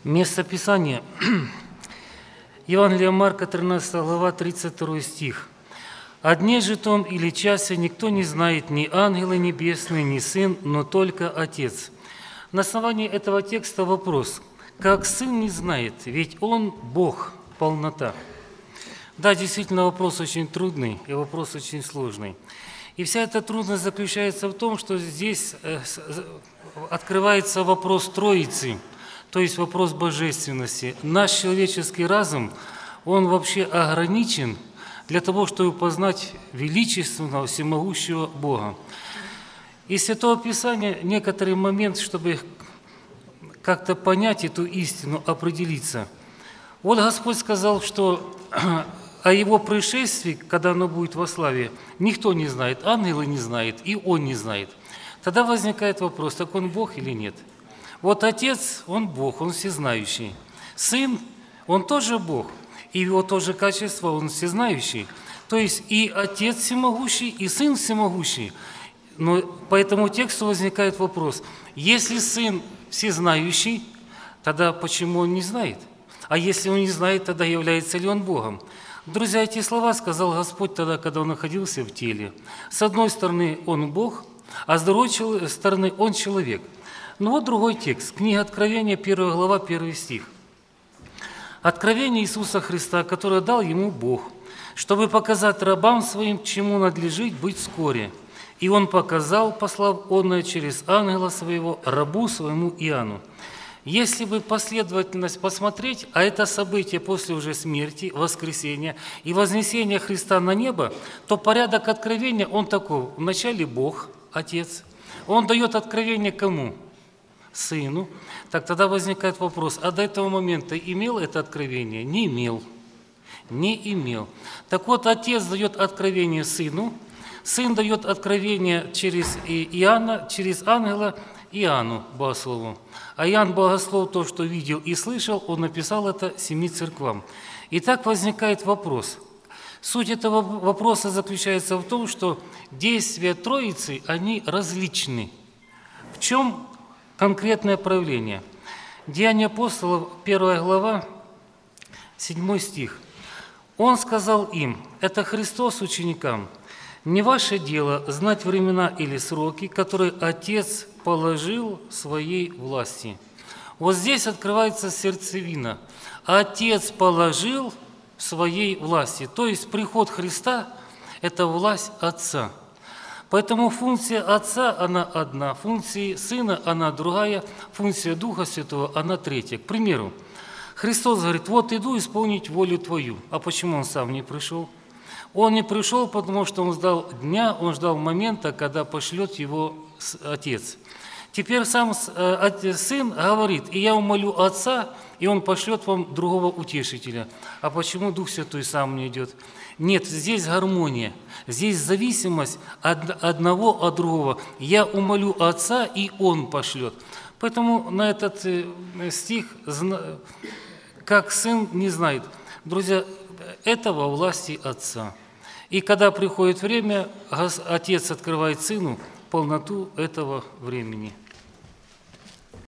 Место Писания. Евангелие Марка, 13 глава, 32 стих. «О дне же том или часе никто не знает, ни ангелы небесные, ни Сын, но только Отец». На основании этого текста вопрос: как Сын не знает, ведь Он Бог, полнота? Да, действительно, вопрос очень трудный и вопрос очень сложный. И вся эта трудность заключается в том, что здесь открывается вопрос Троицы, то есть вопрос божественности. Наш человеческий разум, он вообще ограничен для того, чтобы познать величественного, всемогущего Бога. Из Святого Писания некоторый момент, чтобы как-то понять эту истину, определиться. Вот Господь сказал, что о Его пришествии, когда оно будет во славе, никто не знает, ангелы не знают, и Он не знает. Тогда возникает вопрос, так Он Бог или нет? Вот Отец, Он Бог, Он всезнающий. Сын, Он тоже Бог, и Его тоже качество, Он всезнающий. То есть и Отец всемогущий, и Сын всемогущий. Но по этому тексту возникает вопрос, если Сын всезнающий, тогда почему Он не знает? А если Он не знает, тогда является ли Он Богом? Друзья, эти слова сказал Господь тогда, когда Он находился в теле. С одной стороны, Он Бог, а с другой стороны, Он человек. Ну вот другой текст. Книга Откровения, 1 глава, 1 стих. «Откровение Иисуса Христа, которое дал Ему Бог, чтобы показать рабам Своим, чему надлежит быть вскоре. И Он показал, послав оное через ангела Своего, рабу Своему Иоанну». Если бы последовательность посмотреть, а это событие после уже смерти, воскресения и вознесения Христа на небо, то порядок откровения, он такой. Вначале Бог, Отец, Он дает откровение кому? Сыну. Так тогда возникает вопрос, а до этого момента имел это откровение? Не имел. Не имел. Так вот, Отец дает откровение Сыну, Сын дает откровение через Иоанна, через ангела Иоанну Богослову. А Иоанн Богослов то, что видел и слышал, он написал это 7 церквам. И так возникает вопрос. Суть этого вопроса заключается в том, что действия Троицы, они различны. В чем конкретное проявление? Деяния апостолов, 1 глава, 7 стих. «Он сказал им, это Христос ученикам, не ваше дело знать времена или сроки, которые Отец положил в своей власти». Вот здесь открывается сердцевина. Отец положил в своей власти. То есть приход Христа – это власть Отца. Поэтому функция Отца, она одна, функция Сына, она другая, функция Духа Святого, она третья. К примеру, Христос говорит, вот иду исполнить волю Твою. А почему Он сам не пришел? Он не пришел, потому что Он ждал дня, Он ждал момента, когда пошлет Его Отец. Теперь сам Сын говорит, и я умолю Отца, и Он пошлет вам другого утешителя. А почему Дух Святой сам не идет? Нет, здесь гармония, здесь зависимость одного от другого. Я умолю Отца, и Он пошлет. Поэтому на этот стих, как Сын не знает, друзья, это во власти Отца. И когда приходит время, Отец открывает Сыну полноту этого времени.